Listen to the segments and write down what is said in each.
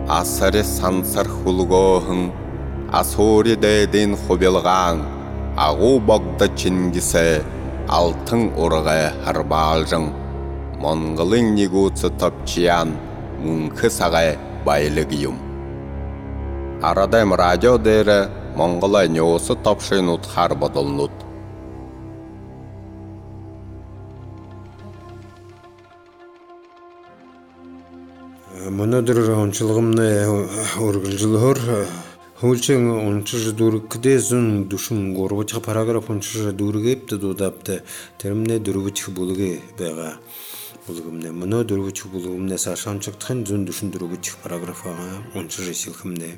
Асыры сансар хулгоһың, асори дәден хобелгаң, ағу бағда чингисе, алтын орға харбалжың. Монғылың негуцы топчиян, мүңкі сағай байлығыйым. Арадайм радио дәрі, Монғылай неосы топшын ұтқар бодылнут. Мұнадыр ончылығымны орғылжылығыр, Хулчың ончыжы дұрықыде зүн дұшын ғорбычық параграф ончыжы дұрығепті додапты, терімне дұрыбычық болығы бәға болығымне. Мұны дұрыбычық болығымне сашанчықтықын зүн дұшын дұрыбычық параграфаға ончыжы сілкімне.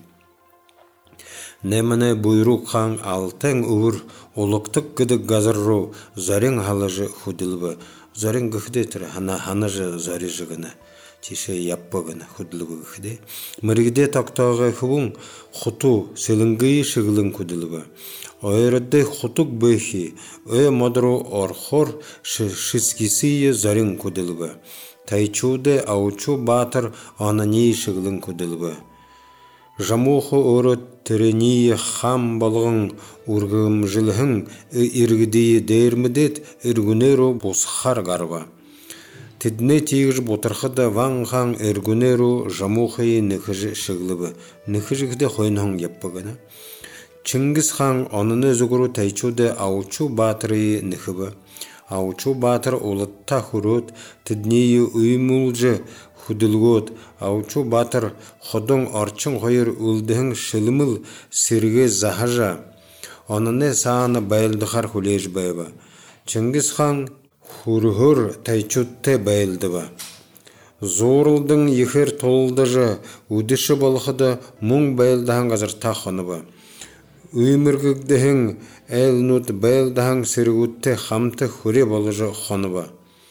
Неміне бұйру қан алтын ұғыр, олықтық күдік ғазырру, зарен халыжы худылбы. Зарен ғықыде түрі, ханажы зари жығыны. Тише яппагын худылбы ғықыде. Міргіде тақтағы хұбың құту селінгii шығылын күділбі. Ойырыды құтук бөхи, өй мадру орхор шизгисие зарен күділбі. Тайчуды аучу батыр анани шығылын күділбі. Жамуху оры тірении хам балғын ургым жылғын иргідейі дәрмідет үргінеру бұсқар ғарба. Тедіне тегіж бұтырқыда ваңған үргінеру жамухы нөхіжі шығылыбы. Нөхіжігіде қойнығын еппігіні. Чингис хан оныны зүгіру тайчуды аучу батыры нөхібі. Аучу батыр олытта хұрут тедінеyi үймулжы худылгот, аучу батыр ходың арчың қойыр үлдіғін шылымыл сірге захажа. Оныны сааны байылдықар хулеж байба. Чингис хан хурғыр тайчутты байылдыба. Зорылдың ехер толылдыжы үдіші болықыды мұң байылдыған ғазыр тақыныбы. Үйміргігдіғін әлнут байылдыған сіргутты қамты хүре болыжы қоныбы.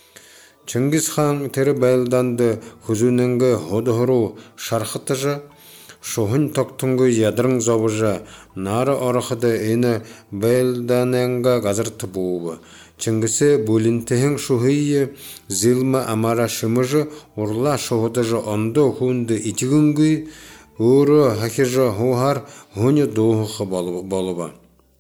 Чингис хан тері байлданды хүзунінгі hodhuru шарқытыжы, шоғын тоқтыңғы ядырың зобыжы, нары орықыды ені байлданенға ғазырты буыбы. Чингисі бөлінтіхін шуғыйы зилмі амара шымыжы, урла шоғыдыжы онды хүнді итігінгі, уры хакижы хуғар хүні доғықы болыбы.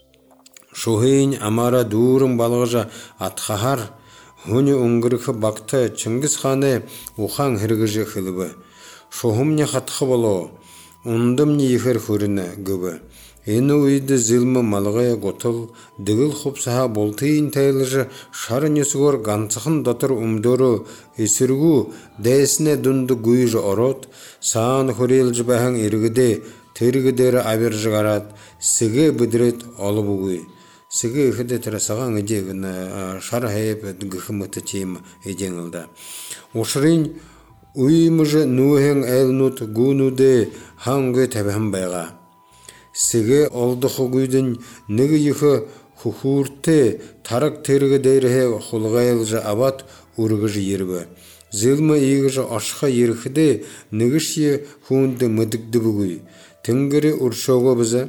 Шуғыйын амара дұрын балғыжы атқағар, Хуни унгрыхы бакты Чингис ханы ухан хиргыжы хылыбы. Шоғымне қатқы болу, ундымне ехер хүріні гүбі. Ені үйді зілмі малғая ғотыл, дігіл құпсаға болтыйын тәйліжі шарын есігор ғанцықын датыр умдору есіргу дәйсіне дүнді гүйжі орот, саан хүрелжі бәхін иргіде, тергідері абержі ғарат, сіге бүдірет олы бұғый. Сігі үхіде тұрасаған едегін шар хайып ғықымыты тейім едеңілді. Ошырын үйіміжі нуғын әлнут гүнуде ханғы тәбіхім байға. Сігі олдықы гүйдің níгі ехі хұхурты тарық тергі дәріхе құлғайлжы абат ұрғыжы ербі. Зілмі егіжі ашқа еріхіде níгіші хүнді мүдікді бүгүй. Тінгірі ұршоғы бізі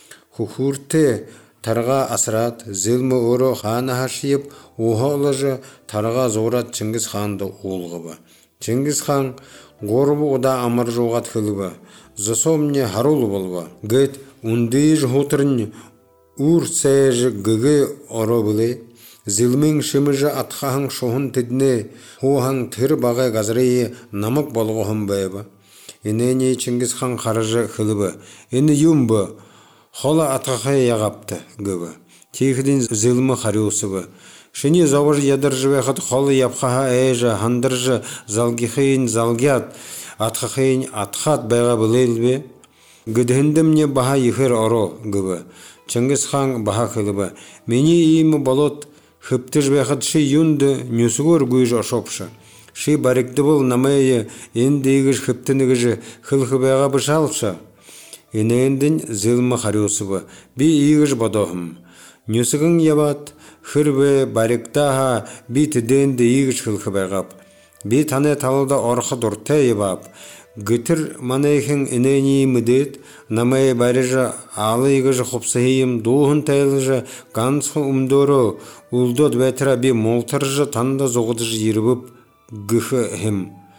хұхурты Тарға асырат, зілмі ұры ханы хашиып, оғалыжы тарға зорат Чингис ханды олғыбы. Чингис хан ғорбы ода амыр жоғат хылыбы. Зысомне харулы болбы. Гэт үндейж ғотырын үр сәйжі гігі ұры білі. Зілмің шымыжы атқағын шоғын тедіне, хуған тір бағай ғазырайы намық болғығын бәйбі. Инене Чингис хан қарыжы хылыбы. Ені юмбы. Хола атқақай яғапты гөбі. Тейхіден зілмі қариусыбы. Шыне завыр ядыржы вәқыт холы япқаға әйжі, хандыржы, залгихейін залгят, атқақайын атқат байға білейлбе. Гүдхіндімне баға ехер оро гөбі. Чингис хан баға қылыбы. Мені иімі болот хыптыж вәқыт ши юнды нүсігор гүйж ошопшы. Ши барикті бұл намайы енді егіж хыптынығыжы қылқы байға бішалшы. Енендін зілмі қариусыбы, би егіж бодоғым. Нүсігін ябат, хырбе бариктаға би тіденді егіж қылқы байғап. Би таны талыда орқы дұрта ебап. Гүтір манайхын енені мүдет, намай барыжы алы егіж құпсығейім доғын тайлыжы ғансқы умдору ұлдод бәтіра би молтыржы танда зоғыдыжы ербіп гүхі хім.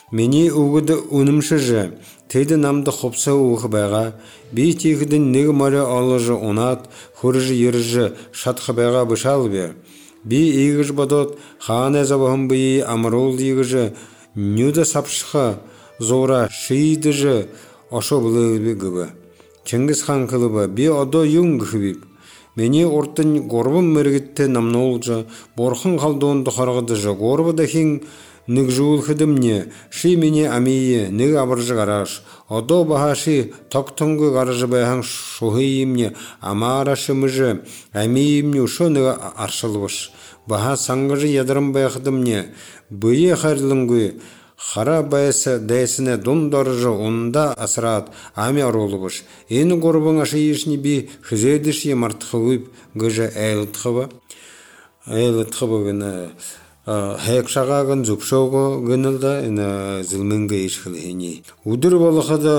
Мені угыды унымшыжы, тейді намды қопса уғы байға, бей текідің негі мары алыжы онат, хұрыжы еріжі шатқы байға бышал бер. Бей егіж бадот, хан әзабығын бейі амырол егіжі, нүді сапшыға зора шейдіжі ошо бұлығы гыбы. Чингис хан кылыбы, бей одо юң гыбып. Мені ортын горбын мөргітті намнолжы, борхын қалдуынды қарғыдыжы, горбы дахин ник жуыл хыдымне, ши мені амейі, ник абыржы гараш, одо бахаши токтонгы гаражы байхан шухыйымне, амарашы мыжы, амейімне ушо ник аршылвыш. Баха саңгыжы ядырым байхыдымне, бүйе хайрлынгы, Хара байсы дәйсіне дондарыжы онда асырат ами аролыбыш. Ені горбың ашы ешіне бі хызедіші мартықылып гыжы әйлітқыбы. Әйлітқыбы гыны хайқшағағын зүпшоғы гынылда зілмінгі ешқылығыне. Удыр болықыды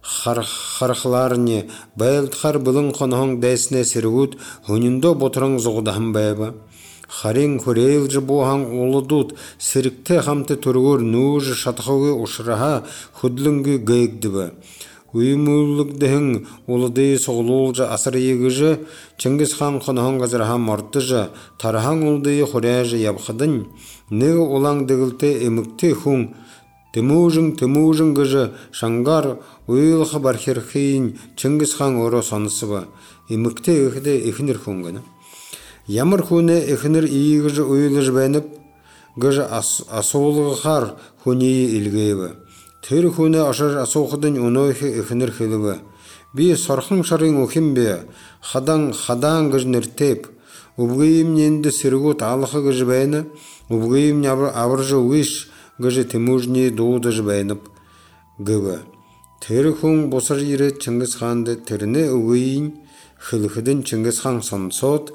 харқыларыне бәйлітқар бұлың қонығың дәйсіне сіргуд хүніндо ботырың зұғыдағын бәйбі. Харин хурейлжы боған олыдуд, сірікті қамты түргір нұжы шатқауы ұшыраға хүдліңгі гайгдібі. Уймуллыгдыһың улыдый соғлулжа асыр егіжі, Чингис хан қонығын ғазырхан мартыжы, тархан улдый хуряжы ябқыдын, неғі олаң дегілті емікті хүн, тымужың гыжы шаңғар уйлықы бархерхейін Чингис хан оро сонысыбы, емікті ехіде ехінір хүнгіні. Ямыр хуне эхнер иигыжы уйлыж бәніп, гыжы асоулығы қар хунеyi илгейбі. Төр хуне ашар асоуқыдың унойхы эхнер хилібі. Би сархың шарың ухим бе, хадан гыж нертеп. Убгейім ненді сіргут алықы гыжы бәйні, убгейім абыржы уиш гыжы тимужне доудыж бәйніп гыбі. Төр хун босар ері Чингис ханды түріне угейін хилхыдың Чингис хан сонсот,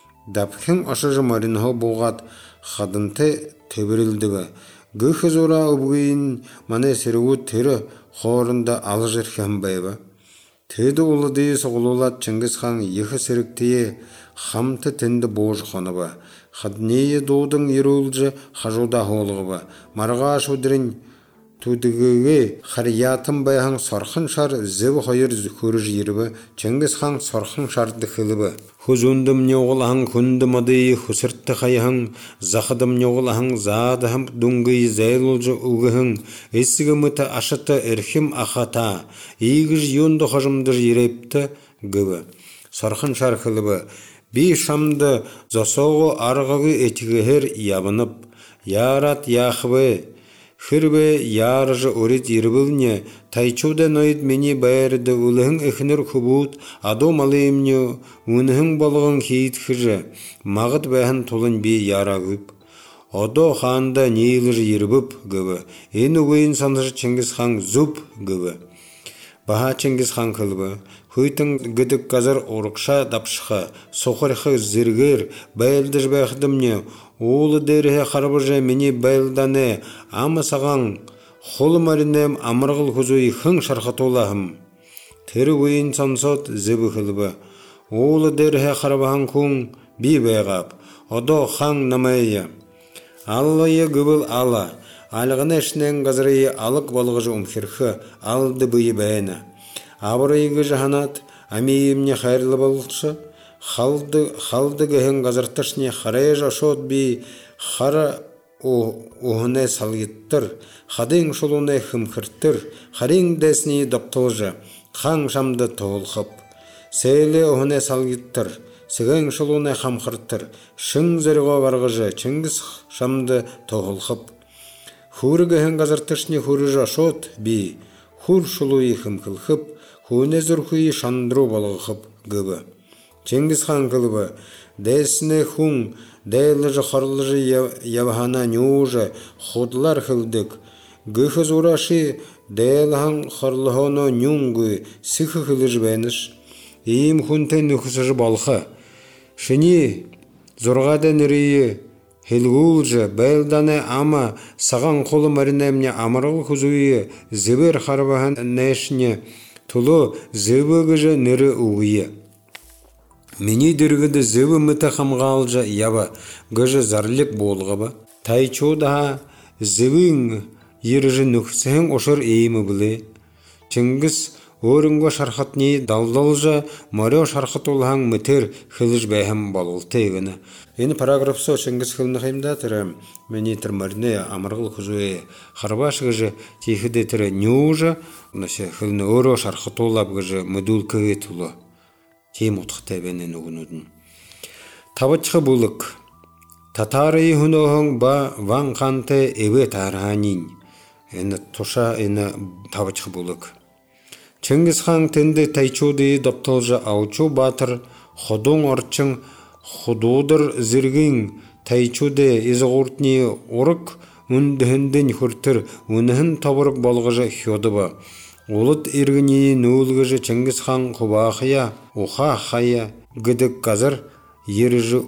Дапхин ашыжы маринхо болғат қадынты төбірілдігі. Гүхі зора ұбғейін мане сірігу түрі қорында алыжыр хәмбайбы. Төді ұлыдыйы соғылулат Чингис хан ехі сіріктіе қамты тінді божы қоныбы. Қаднейі доудың ерулжы қажуда қолығыбы. Марға шудырын Тудыгыге харьятым байхан сархын шар зебі қойыр көріж ерібі, Чингис хан сархын шарды қылыбы. Хузундым неоғылахан күндім адыйы хусыртты қайхан, зақыдым неоғылахан задыхым дүнгій зәйлулжы ұғыхын, есігі мұты ашыты әрхім ақата, егіж йонды қажымдыр ерепті гыбы. Сархын шар қылыбы, бей шамды засоғы арғығы етігігер ябынып, ярат яқыбы, Хырбе ярыжы орит ербілне, тайчуда ноид мені байырды улығын эхнер хубут, адо малыйымне, унығын балығын кейт хыжы, мағыт бәхін толын бей яра гүп. Адо ханда нейлыр ербіп гүбі, ені өйін саныжы Чингис хан зуб гүбі. Баха Чингис хан кылбы, хуйтың гүдік қазар орықша дапшыға, соқырқы зіргір, бәйілдіж бәхдімне, Олы дәріге қарбыжа мені бәйлдане, амы саған қолы маринем амырғыл күзуй хың шарқатолағым. Тері өйін сансот зебі қылбы. Олы дәріге қарбыған күн бей бәйғап, одо хан намайы. Аллайы гүбіл ала, алығына ішінен ғазырайы алық балғыжы ұмхирхы, алды бұйы бәйіні. Абырайығы жаханат, амейімне қайырлы балықшы, Халды гehen газарташне харай жашот би хара оғыне салгеттір, хадың шолуне хымхырттыр, харин дәсіне доптылжы, хан шамды тоғылқып. Сейлі оғыне салгеттір, сеген шолуне хамхырттыр, шың зәріға барғыжы, Чингис шамды тоғылқып. Хуры гehen газарташне хуры жашот би, хур шолуи хымқылқып, хуне зүрхуи шандру балғықып гыбы. Чингис хан кылбы, дәсіне хүн, дәйліжі қарлыжы явхана нюжы, худлар хылдык. Гүхі зураши, дәйліхан қарлыхоно нюнгы, сихы хылыж бәніш. Иім хүнтен нүхісіжі балқы. Шыни, зұрғада нірейі, хилгулжы, бәйлданы ама, саған қолы маринемне амырғыл күзуі, зібір қарбахан нәшіне, тұлы зібігіжі нірі уғыйы. Мені діргіді зөбі мұты қамғалжа яба, гыжы зарлік болғыба. Тайчудаға зөбің ережі нүксең ошыр ейімі біле. Чыңгыз өрінгі шархатни далдалжа марё шархат олаң мүтер хылыж бәйхім балылты егіні. Ені параграфсо Чыңгыз хылны қаймда тірі мені тірмаріне амырғыл күзуе харбашығы жы тейхіде тірі неужа хылны өрі шархат олап ғыжы мүдул кіге тұлы. Тейм ұтқытай бәнен ұғынудың. Табытчы бұлық. Татары хүнөһің ба ван қанты эве тарханин. Ені тұша ені табытчы бұлық. Чыңгыз хан тенде тайчуды доптолжа аучу батыр ходун орчың худудыр зиргин тайчуде изғуртни орық үндіхінден хүртір үнігін табырық болғыжы хёдыба. Олыт иргіні нөілгіжі Чыңгыз хан құбақия уха хая гыдық қазыр еріжі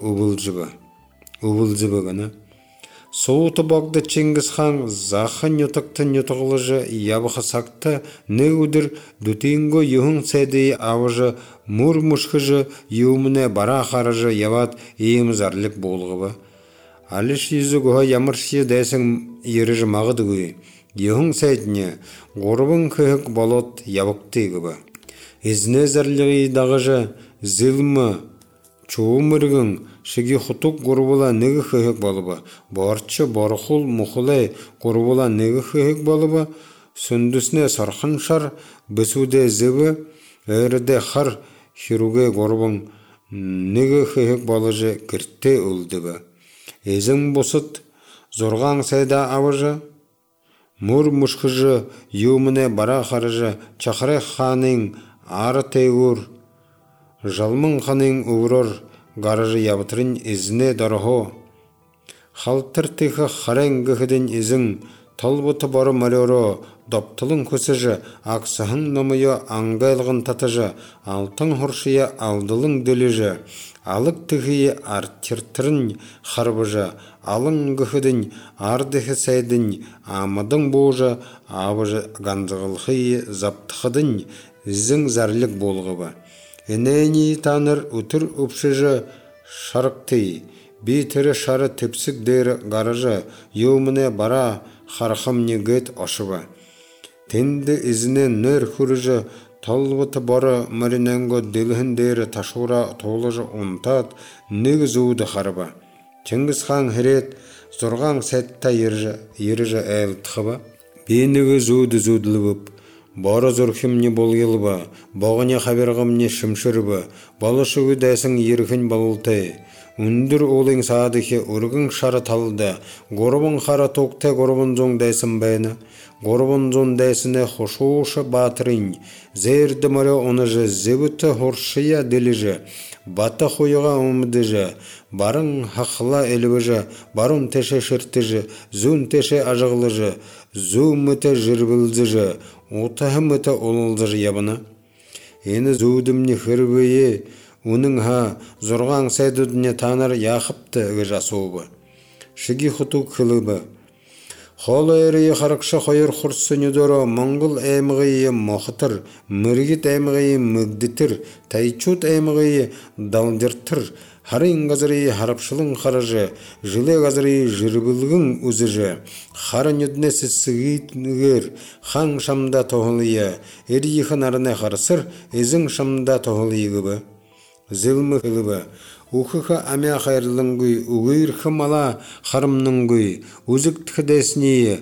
ұвылжыбы гына. Соуты бақды Чыңгыз хан зақын нютықтын нютығылыжы ябықы сақты не үдір дүтейінгі юхын сәдей авыжы мұр мұшқыжы юміне бара қарыжы яват ейім зарлік болғыбы. Алыш езі ғуға ямыршы дәсің еріжі мағыды ғуй. Юхын сәдіне ғорбын күйік болот ябықты ғыбы. Ізіне зарлығы дағыжы зілмі чуымыргын шыги хутук горбула неги хыхык болуба. Барчы бархул мухулай горбула неги хыхык болуба. Сүндүсне сархан шар бесуде зыбы өрде хар хируге горбун неги хыхык болыжы киртте улдыбы. Эзің босыт зорған сайда авыжы мур мушкыжы юмыне бара харыжы чахре ханың ары тейгур жалмын ханың уғырыр гаражы ябытырын ізіне дарахо. Халтыр тихы харәңгіхіден ізің талбыты бары малеро доптылың көсіжі ақсығын номыйы аңғайлығын татыжы алтын хұршия алдылың дөліжі алық тихие артиртырын харбыжы алың гіхідін ардығы сәйдің амыдың боғжы абыжы ганзығылхые заптықыдың ізің зәрлік болғыбы. Энени таныр үтір үпшіжі шарықты, бейтірі шары тепсік дейрі гаражы, еуміне бара харқым негет ашыбы. Тенді ізіне нөр хүріжі, талбыты бары мариненго делхін дейрі ташура толыжы ұнтат, негі зуды харыбы. Чыңгыз хан херет, зорған сәтті еріжі әл тұқыбы. Бенігі зуды бұп. Бары зорхимне болгелба, бағыне хабергімне шымшырбы, балышығы дәсің ерхін балылтай. Үндір олың садығы үргің шары талды, ғорбын қара тоқтай ғорбын зоң дәсін бәйні. Ғорбын зоң дәсіне хошушы батырын, зәрді мәрі оныжы зебіті хоршия деліжі, баты қойыға өмдіжі, барын хақла әлвіжі, барын тәші шыртыжы, зун тәші ажығылыжы, зу мүті жырбылдыжы, Отахы мүті олылдыр ябына. Ені зудымне хырбые, оның зорған сәдудіне таныр яқыпты ғажасуыбы. Шыги құту кылыбы. Холы әрі қарықшы қойыр құрсы нүдірі мұңғыл әміғейі мұқытыр, мүргет әміғейі мүгдітір, тайчут әміғейі далдыртыр, Харин газыры харапшылың қаражы, жылы газыры жырбылғың үзіжі, харын үднесі сығытығыр, хан шамда тоғылыя, әрейхін арыны қарысыр, ezin шамда тоғылығыбы. Зілмі қылыбы, ұқыға әмя қайырлыңғы, ұғыр қымала қарымныңғы, үзік тіқідесіне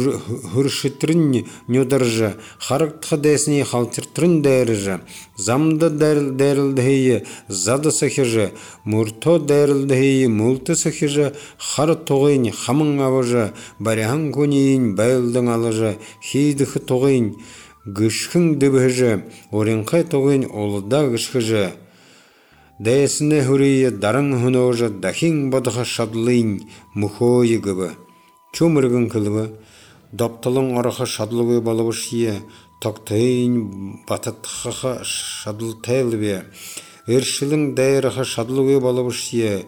хүршіттірін нүдіржі, қарық тіқідесіне қалтыртырын дәріжі, замды дәрілдігі зады сықыжы, мұрто дәрілдігі мұлты сықыжы, қары тоғын қамың авыжы, барян көнейін бәйлдің алыжы, хейдіқі тоғын, гүшкін дүбіжі, орынқай тоғын олыда гүшкіжі, дәйсіне хүрейі дарың хүнөжі дахин бадыға шадлыйн мұхойы гібі. Чөміргін кілібі, доптылың орықы шадлығы балыбышие, тоқтайын батытқыға шадлтайлыбе, ершілің дайырығы шадлығы балыбышие,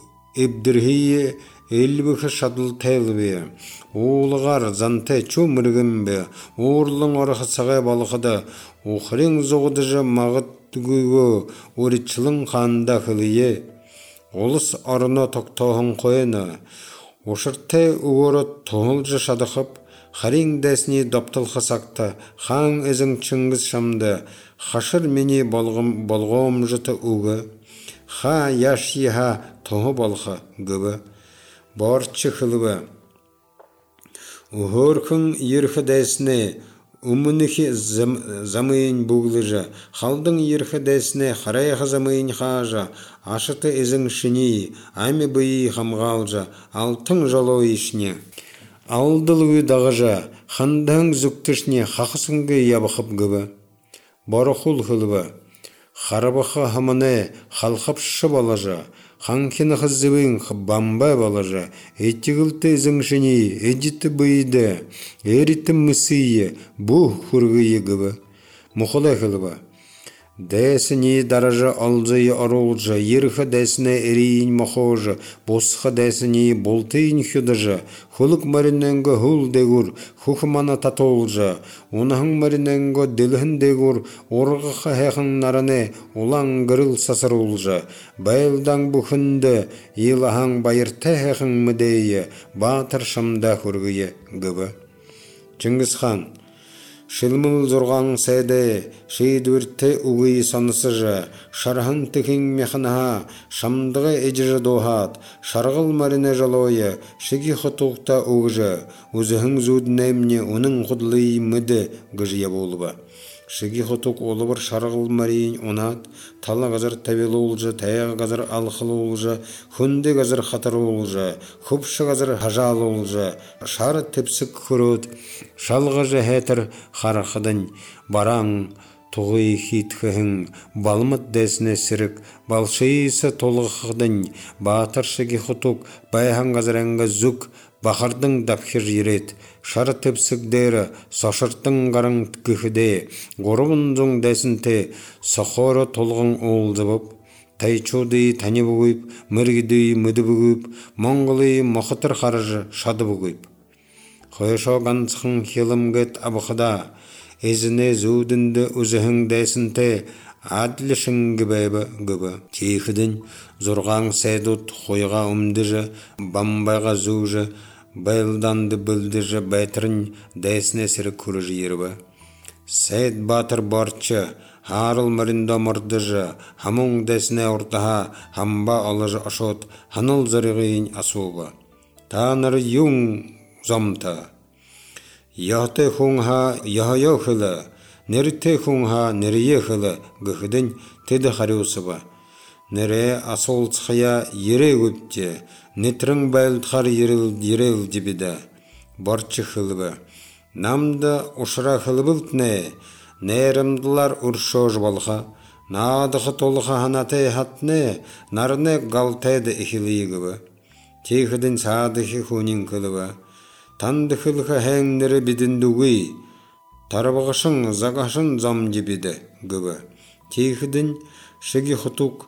ебдіргейі элбігі шадлтайлыбе, оғылығар зантай чөміргін бе, оғырлың орықы сағай балықыда, оқырың зоғыдыжы мағыт Түгігі өрітшілің қанда қылые, олыс арына тоқтауын қойыны, Ошырте уоры тоғылжы шадықып, харин дәсіне доптылқы сақты, хан ізің чыңгыз шамды, хашыр мені болғым жыты уғы, ха яш еха тоғы болқы гүбі, борчы қылыбы. Ухоркын ерхі дәсіне, умынықы замайын бұғлыжы, халдың ерхі дәсіне харайқы замайын қажы, ашыты ізің шыни, әмі бұйы қамғалжы, алтын жолу ішіне. Алдылығы дағыжы, хандаң зүктішіне қақысыңғы ябықып гүбі. Барықұл қылыбы, қарабықы хамыны қалқып шып алажы, ханкені қызыбың бамбай балажы, әттігілті ізің шыни, әдетті бұйды, әрітті мүсейі, бұх хүргейі гүбі. Мұқылай қылыбы. Дәсіне даражы алжайы аролжы, ерхі дәсіне әрейін мақожы, босқы дәсіне болтайын хүдыжы, хулық мариненгі хул дегур, хухымана татолжы, онахың мариненгі ділхін дегур, орғықы хәқің нарыны, олаң ғырыл сасыр олжы, байлдан бұхынды, елахаң байырты хәқің мүдейі, батыр шамда хүргейі гүбі. Чингис хан Шылмыл зорған сәді, шейдвірті ұғый санысыжы, шархан тікін механаға, шамдығы әжірі доғат, шарғыл маріне жалойы, шеги құтуқта ұғыжы, өзіхің зудын әмне оның құдылый мүді ғыжия болуба. Шеги құтуқ олыбыр шарғыл марин онат, талы ғазыр тәбел олжы, таяғы ғазыр алқылы олжы, хүнді ғазыр қатыр олжы, құпшы ғазыр хажал олжы, шары тіпсік күрөт, шалғыжы хәтір қарақыдын, бараң, тұғый хитхің, балмыт дәсіне сірік, балшайысы толғықыдын, батыр шеги құтуқ, байхан ғазыр әңгі зүк, бақырдың дапхир ерет, шары тіпсік дәрі, сашырттың қарың күхіде, ғорығын зоң дәсінте, сақоры толғын олзыбып, тайчуды тәне бүгіп, міргіді мүді бүгіп, моңғылы мұқытыр қарыжы шады бүгіп. Қойшо ғансықын хелімгет абықыда, әзіне зудынды үзіхің дәсінте, әділі шыңғы бәйбі гүбі. Тейхідін зорған сәдут қойға умдыжы, бамбайға зужы, байлданды білдіжі бәйтірін дәсіне сірі күріжі ербі. Сәд батыр барчы, харыл мәрінді мұрдыжы, хамың дәсіне ұртаға, хамба алыжы ашот, ханыл зарығыйын асуыбы. Таныр юң замта. Яхты хунға яхайо хылы, нерте хунға нерие хылы гүхідін теді хариусыбы. Нере асол цхая ере өпте, нетрің байлдхар ерел дебеді, барчы хылыбы. Намды ұшыра хылыбылтне, нерімділар ұршож балға, надықы толға ханаты хатне, нарыны галтайды ихилиігібі. Тейхідін садықы хунин кылыбы. Танды хылға хәңнері бідіндуғый, тарбығышың зағашын зам дебеді гүбі. Тейхідін шеги құтуқ,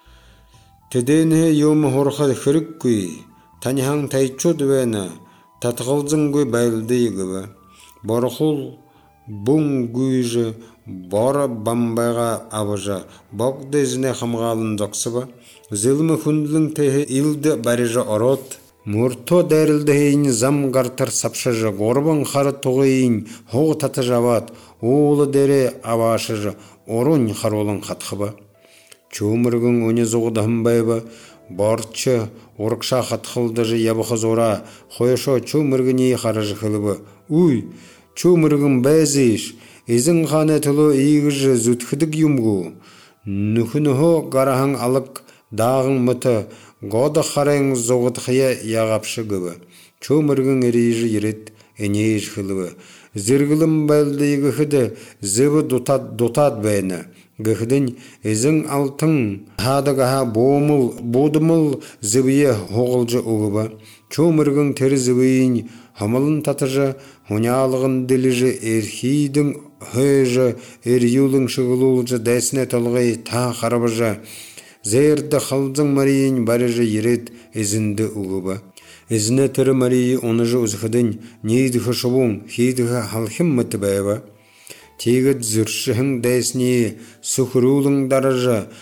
тедені йомы хорқа хүрік күй, танихан тайчуд вәні, татғылзың күй бәлді гүбі. Барқұл бұң гүйжі, бары бамбайға абыжы, бақдезіне қамғалын зақсыбы. Зілмі хүнділің тәйі илді бәріжі орот, Мұрто дәрілдейін зам ғартыр сапшыжы, ғорбын қары тұғыйын, хоғы таты жават, оғылы дәрі авашыжы, орын қаролын қатқыбы. Чөміргің өне зоғыдығын байбы, барчы, орықша қатқылдыжы ябықы зора, қойшо чөміргін ей қарыжы қылыбы. Уй, чөміргін бәзіш, езің қаны тұлы егіжі зүтхідік юмғу. Нүхінұхы ғарахың алық, дағың мұты, Года харайң зоғытқия яғапшы гүбі. Чөміргің әрейжі ерет, әнейж қылыбы. Зіргілім бәлді егіхіді, зібі дотат бәйіні. Гіхідін әзің алтың, хадығаға бодымыл зібіе хоғылжы ұғыбы. Чөміргің тері зібейін, хамылын татыжы, хуниалығын діліжі, әрхейдің хөйжі, әрюлың шығылулжы, дәсіне толғай та қарабыжы. Зерді қалдың марийін барыжы ерет әзінді ұғыбы. Әзіне түрі марийі оныжы ұзықыдың нейдіғі шубың, хейдіғі халхым мұты бәйбі. Тегіт зүршіхің дәсіне сұхырулың дарыжы,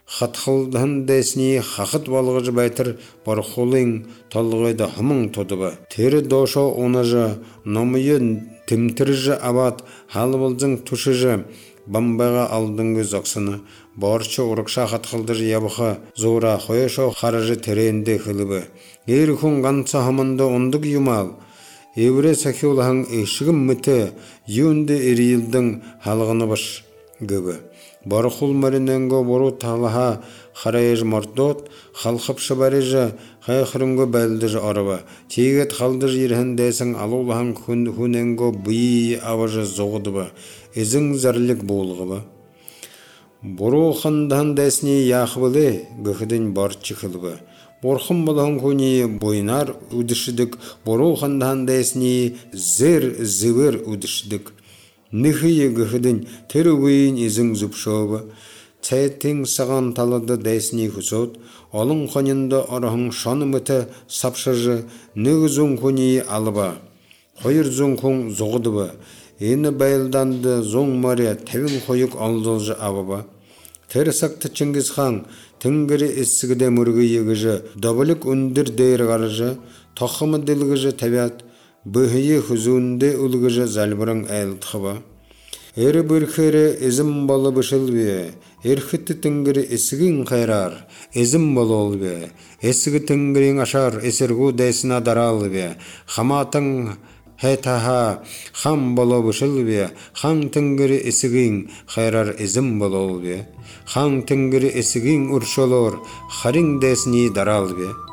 Хатхылдан десни хахыт балғыжы байтыр бархулың талғайда хымың тодыбы. Тері дошо онажы, номыйын тімтіржі абат, халыбылзың тұшыжы, бамбайға алдыңғы зоқсыны. Барчы ұрықша хатхылдыжы ябыға, зора қойшо қарыжы теренде қылыбы. Ер күн ғанса хамында ондық юмал. Евре сәкеулаң ешігім мүті, юнды ерейілдің халғыны баш гөбі. Бархул мариненго бору талаха харайж мордот, халқыпшы барыжы, хайқырынго бәлдіжі арыба. Тегет қалдыж ерхін дәсің алулаң хүненго бұй аважы зоғыдыбы. Езің зәрлік болғыбы. Бору қандан дәсіне яқыбылы, гүхідін барчы қылыбы. Борхым болған көне бойнар үдішідік, бору қандан дәсіне зір үдішідік. Нихие гүхідін тірі өйін езің зүпшауы. Цәйттің саған талады дәсіне күсот, олың қанында арахың шаны мүті сапшыжы, нүгізің көне алыба. Қойыр зың көң зоғыдыбы. Ені бәйілданды зоң мария тәвін қойық алдылжы абыба. Терісақты Чингис хан, тінгірі эссігіде мүргі егіжі, дабылық үндір дейір ғарыжы, тақымы ділгіжі тәбият, бұхейі хүзуінде үлгіжі зәлбірің әйлтқыба. Әрі бүркері езім балы бұшыл бе, әрхітті тінгірі эссігін қайрар, езім балы ол бе, эссігі тінгірін ашар, эсіргу дәсіна дарал бе, хаматың Хэтаха хам боло бышыл бе, хан тінгірі эсігін қайрар езім боло бе, хан тінгірі эсігін ұршолор, харин дәсіне дарал бе.